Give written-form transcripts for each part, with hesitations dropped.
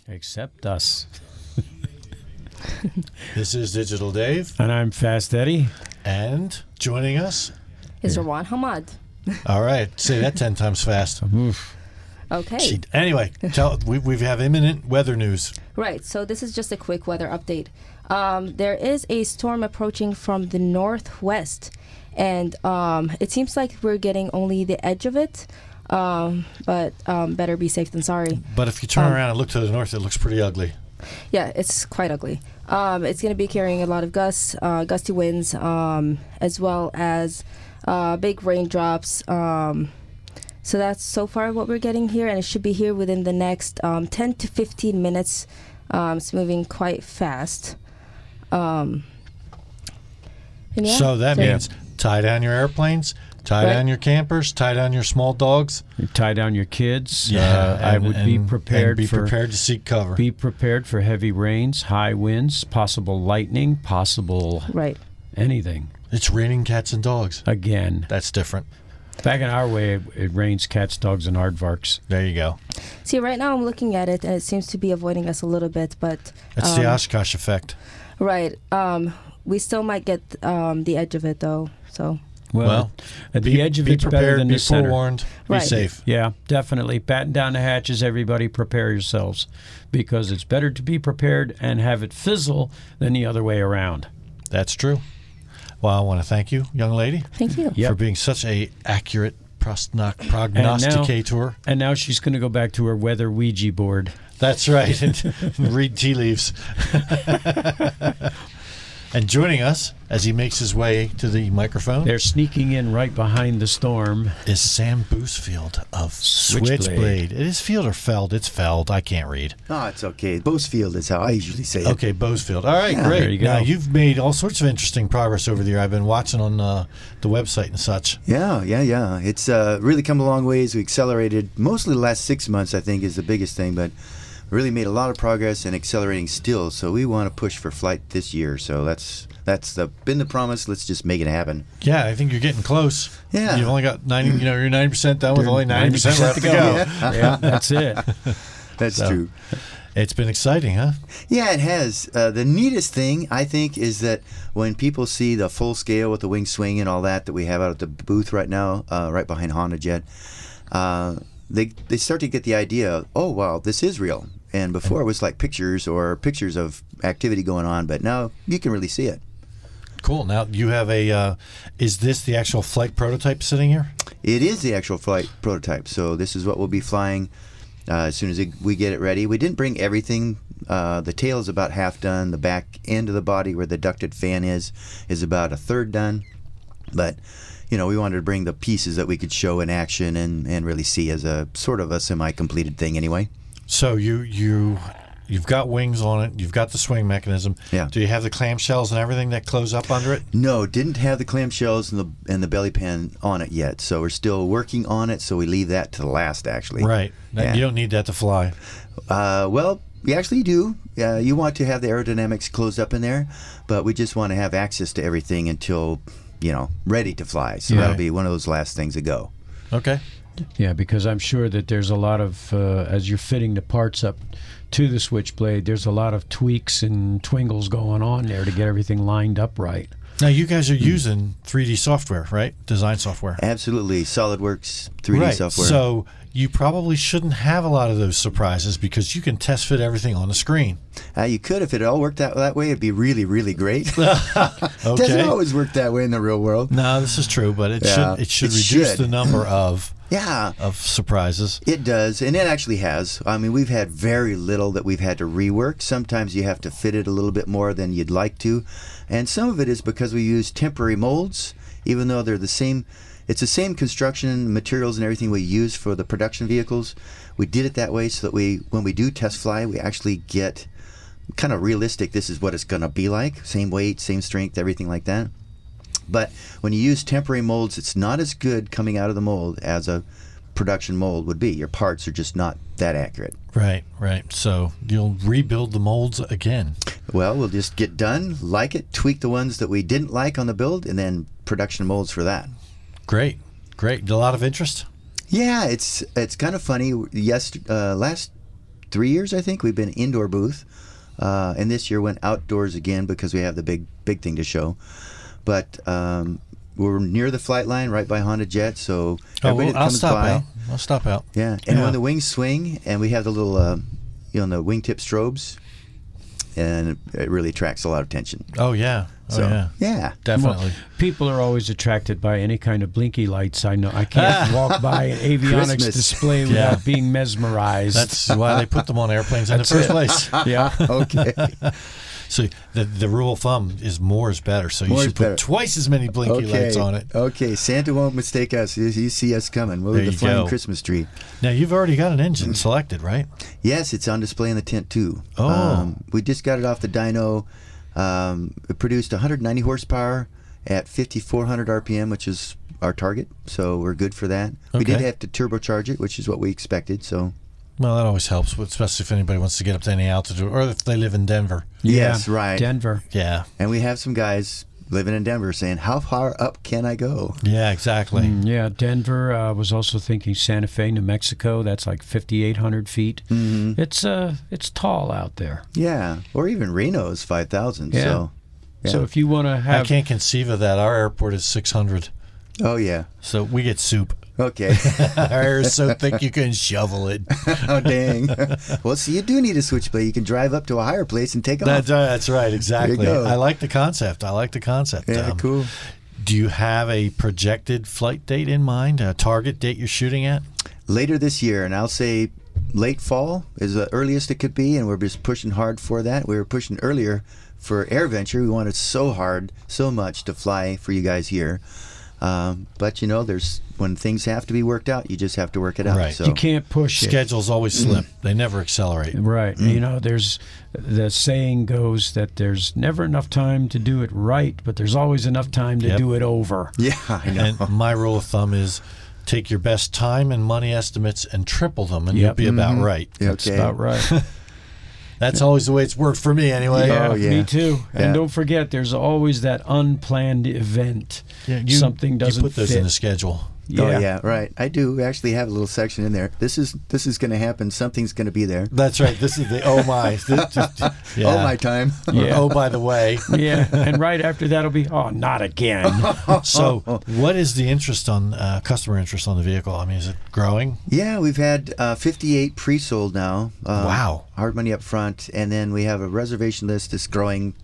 Except us. This is Digital Dave. And I'm Fast Eddie. And joining us is Rawan Hamad. All right. Say that 10 times fast. Oof. Okay. Anyway, we have imminent weather news. Right. So this is just a quick weather update. There is a storm approaching from the northwest, and it seems like we're getting only the edge of it. But better be safe than sorry. But if you turn around and look to the north, it looks pretty ugly. Yeah, it's quite ugly. It's going to be carrying a lot of gusty winds, as well as big raindrops. So that's so far what we're getting here, and it should be here within the next 10 to 15 minutes. It's moving quite fast. So that means tie down your airplanes, tie down your campers, tie down your small dogs. You tie down your kids. I would be prepared. Be prepared to seek cover. Be prepared for heavy rains, high winds, possible lightning, possible anything. It's raining cats and dogs. Again. That's different. Back in our way, it rains cats, dogs, and aardvarks. There you go. See, right now I'm looking at it, and it seems to be avoiding us a little bit, but... It's the Oshkosh effect. Right. We still might get the edge of it, though, so... Well, at the edge of it's better than the center. Be forewarned. Be safe. Yeah, definitely. Batten down the hatches, everybody. Prepare yourselves, because it's better to be prepared and have it fizzle than the other way around. That's true. Well, I want to thank you, young lady. Thank you. Yep. For being such a accurate prognosticator. And now she's going to go back to her weather Ouija board. That's right. and read tea leaves. And joining us as he makes his way to the microphone, they're sneaking in right behind the storm, is Sam Boosfield of Switchblade. It is Field or Feld? It's Feld. I can't read. Oh, it's okay. Boosfield is how I usually say it. Okay, Boosfield. All right, great. There you go. Now, you've made all sorts of interesting progress over the year. I've been watching on the website and such. Yeah. It's really come a long ways. We accelerated. Mostly the last 6 months, I think, is the biggest thing, but really made a lot of progress and accelerating still. So we want to push for flight this year. So that's been the promise. Let's just make it happen. Yeah, I think you're getting close. Yeah. You've only got 90. You're 90% done with only 90% left to go. Yeah, that's it. That's true. It's been exciting, huh? Yeah, it has. The neatest thing, I think, is that when people see the full scale with the wing swing and all that we have out at the booth right now, right behind HondaJet, they start to get the idea, oh, wow, this is real. And before it was like pictures of activity going on, but now you can really see it. Cool. Now you have is this the actual flight prototype sitting here? It is the actual flight prototype. So this is what we'll be flying as soon as we get it ready. We didn't bring everything. The tail is about half done. The back end of the body where the ducted fan is about a third done. But we wanted to bring the pieces that we could show in action and really see as a sort of a semi-completed thing anyway. So you've got wings on it. You've got the swing mechanism. Yeah. Do you have the clamshells and everything that close up under it? No, didn't have the clamshells and the belly pan on it yet. So we're still working on it. So we leave that to the last, actually. Right. Yeah. You don't need that to fly. Well, we actually do. You want to have the aerodynamics closed up in there, but we just want to have access to everything until ready to fly. So that'll be one of those last things to go. Okay. Yeah, because I'm sure that there's a lot of, as you're fitting the parts up to the Switchblade, there's a lot of tweaks and twingles going on there to get everything lined up right. Now, you guys are using 3D software, right? Design software. Absolutely. SolidWorks 3D software. So you probably shouldn't have a lot of those surprises because you can test fit everything on the screen. You could. If it all worked out that way, it'd be really, really great. Okay. Doesn't always work that way in the real world. No, this is true, but it should reduce the number of surprises. It does, and it actually has. I mean, we've had very little that we've had to rework. Sometimes you have to fit it a little bit more than you'd like to, and some of it is because we use temporary molds, even though they're the same. It's the same construction materials and everything we use for the production vehicles. We did it that way so that when we do test fly, we actually get kind of realistic. This is what it's going to be like. Same weight, same strength, everything like that. But when you use temporary molds, it's not as good coming out of the mold as a production mold would be. Your parts are just not that accurate. Right. So you'll rebuild the molds again. Well, we'll just get done, like it, tweak the ones that we didn't like on the build, and then production molds for that. Great. A lot of interest? Yeah, it's kind of funny. Last 3 years, I think, we've been indoor booth. And this year went outdoors again because we have the big thing to show. But we're near the flight line, right by Honda Jet, so everybody that comes by. I'll stop out. Yeah, and when the wings swing, and we have the little, the wingtip strobes, and it really attracts a lot of attention. Oh, yeah. Yeah. Definitely. Well, people are always attracted by any kind of blinky lights. I know I can't walk by an avionics Christmas. display without being mesmerized. That's why they put them on airplanes in the first place. yeah. Okay. So the rule of thumb is more is better. So you More is should put better. twice as many blinky lights on it. Okay, Santa won't mistake us. You see us coming. We're There the you flying go. Christmas tree. Now, you've already got an engine selected, right? Yes, it's on display in the tent too. Oh. We just got it off the dyno. It produced 190 horsepower at 5,400 RPM, which is our target. So we're good for that. We did Okay. have to turbocharge it, which is what we expected. So Well, that always helps, especially if anybody wants to get up to any altitude or if they live in Denver. yes, right. Denver. Yeah. And we have some guys living in Denver saying, "How far up can I go?" Yeah, exactly. Yeah, Denver. I was also thinking Santa Fe, New Mexico. That's like 5,800 feet. Mm-hmm. It's tall out there. Yeah, or even Reno's 5,000. Yeah. So, yeah. So if you want to I have, can't conceive of that. Our airport is 600, Oh yeah. so we get soup. Okay. Our air is so thick you can shovel it. Oh dang. Well, see, you do need a switchblade. You can drive up to a higher place and take off. That's right, exactly. There you go. I like the concept. Yeah, cool. Do you have a projected flight date in mind, a target date you're shooting at? Later this year, and I'll say late fall is the earliest it could be, and we're just pushing hard for that. We were pushing earlier for AirVenture. We wanted so much to fly for you guys here. But there's when things have to be worked out, you just have to work it out. Right. So you can't push it. Schedules always slip. They never accelerate. Right. There's the saying goes that there's never enough time to do it right, but there's always enough time to Yep. do it over. yeah, I know. And my rule of thumb is take your best time and money estimates and triple them, and Yep. you'll be about right. That's Okay. about right. That's always the way it's worked for me anyway. Yeah, Oh, yeah. me too. Yeah. And don't forget, there's always that unplanned event. Yeah, Something doesn't You put those fit. in the schedule. Oh yeah, right. I do actually have a little section in there. This is going to happen. Something's going to be there. That's right. This is the oh my. Yeah. Oh my time. Yeah. Oh, by the way. Yeah, and right after that'll be, not again. So, what is the interest on customer interest on the vehicle? I mean, is it growing? Yeah, we've had 58 pre-sold now. Wow. Hard money up front, and then we have a reservation list that's growing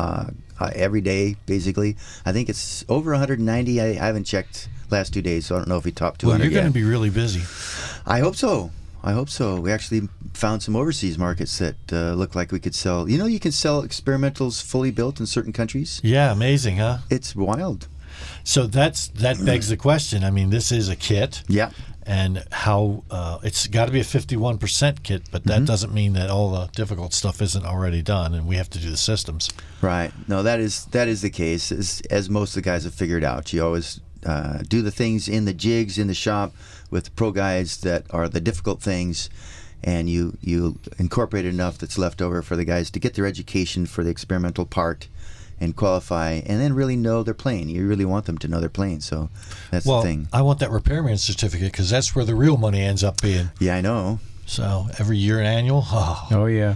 every day, basically. I think it's over 190. I haven't checked last 2 days, so I don't know if we topped 200 Well, you're yet. going to be really busy. I hope so. We actually found some overseas markets that look like we could sell. You can sell experimentals fully built in certain countries. Yeah, amazing, huh? It's wild. So that begs the question. I mean, this is a kit. Yeah. And how it's got to be a 51% kit, but that doesn't mean that all the difficult stuff isn't already done, and we have to do the systems. Right. No, that is the case. As most of the guys have figured out, you always do the things in the jigs in the shop with the pro guys that are the difficult things, and you incorporate enough that's left over for the guys to get their education for the experimental part and qualify, and then really know their plane. You really want them to know their plane, so that's the thing. I want that repairman certificate because that's where the real money ends up being. Yeah, I know. So every year an annual. Oh, Oh, yeah.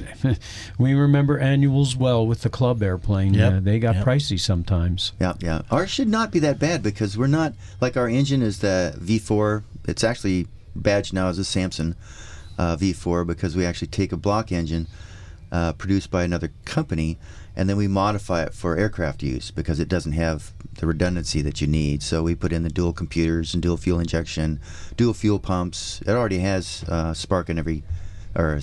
We remember annuals well with the club airplane. Yep. They got Yep. pricey sometimes. Yeah. Ours should not be that bad because we're not, like our engine is the V4. It's actually badged now as a Samson V4 because we actually take a block engine produced by another company and then we modify it for aircraft use because it doesn't have the redundancy that you need. So we put in the dual computers and dual fuel injection, dual fuel pumps. It already has spark in every, or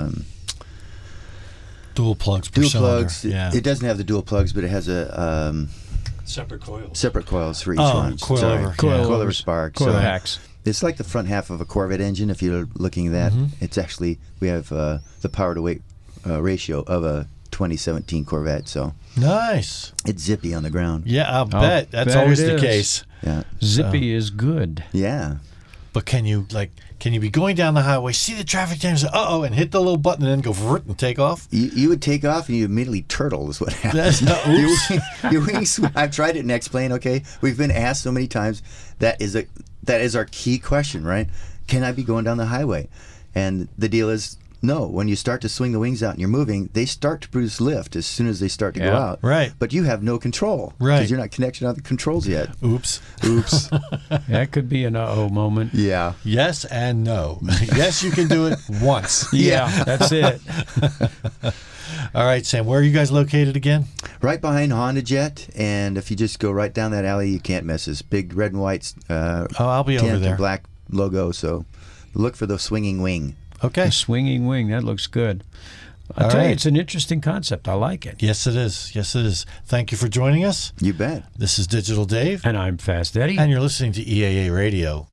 dual plugs per dual cylinder. plugs. Yeah. It doesn't have the dual plugs, but it has a Separate coils. separate coils for each Oh, one. coilover. Coilover spark. Coil So hacks. it's like the front half of a Corvette engine. If you're looking at that, it's actually we have the power to weight ratio of a 2017 Corvette. So Nice. it's zippy on the ground. Yeah, I'll bet. That's bet always it the is. case. Yeah, Zippy is good. yeah. But can you be going down the highway, see the traffic jam, say, uh-oh, and hit the little button and then go vrrt and take off? You would take off and you immediately turtle is what happens. Oops. your wings. I've tried it in X-Plane. Okay, we've been asked so many times. That is our key question, right? Can I be going down the highway? And the deal is, No, when you start to swing the wings out and you're moving, they start to produce lift as soon as they start to go out. Right. But you have no control. Right. Because you're not connected on the controls yet. Oops. That could be an uh-oh moment. Yeah. Yes and no. Yes, you can do it once. Yeah, that's it. All right, Sam, where are you guys located again? Right behind Honda Jet, and if you just go right down that alley, you can't miss us. Big red and white I'll be over tent there. and black logo, so look for the swinging wing. Okay. The swinging wing, that looks good. I'll All tell you, right. it's an interesting concept. I like it. Yes, it is. Yes, it is. Thank you for joining us. You bet. This is Digital Dave, And I'm Fast Eddie. and you're listening to EAA Radio.